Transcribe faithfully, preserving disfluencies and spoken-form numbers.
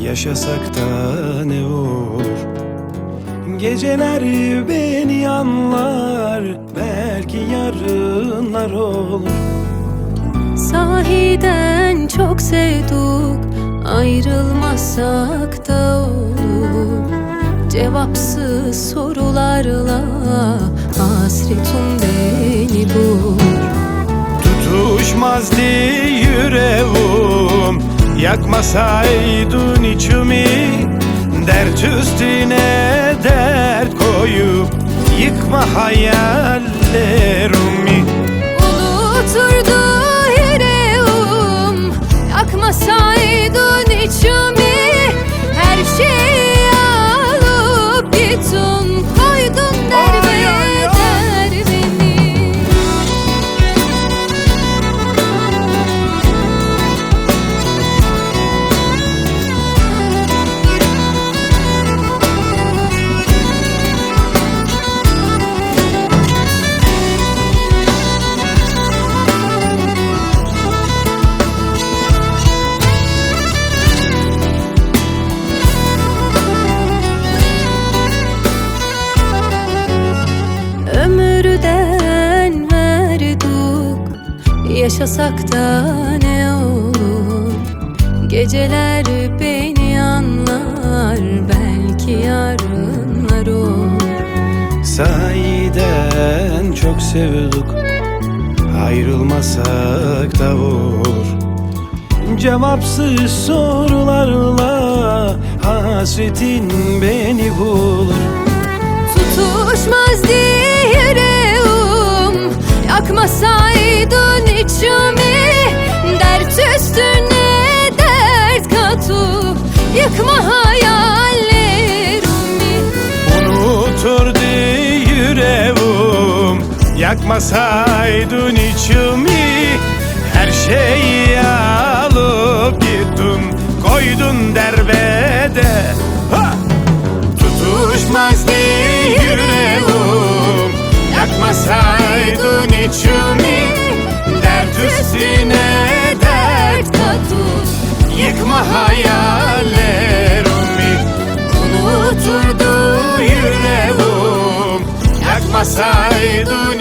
Yaşasak da ne olur? Geceler beni anlar, belki yarınlar olur. Sahiden çok sevdik, ayrılmasak da olur. Cevapsız sorularla hasretim beni bulur. Tutuşmazdı yüreğim, yakmasaydın içimi. Dert üstüne dert koyup yıkma hayallerimi. Unuturdu yüreğim, yakmasaydın içimi. Her şeyi alıp gittin, koydun derbeder beni. Ömürden verdik, yaşasak da ne olur? Geceler beni anlar, belki yarınlar olur. Sahiden çok sevdik, ayrılmasak da olur. Cevapsız sorularla hasretin beni bulur. Tutuşmazdı yüreğim, yakmasaydın içimi. Dert üstüne dert katıp yıkma hayallerimi. Unuturdu yüreğim, yakmasaydın içimi. Her şeyi alıp gittin, koydun derbede. Ha! Tutuşmazdı yüreğim, yakmasaydın içimi. Dert üstüne dert katıp yıkma hayallerimi. Unuturdu yüreğim, yakmasaydın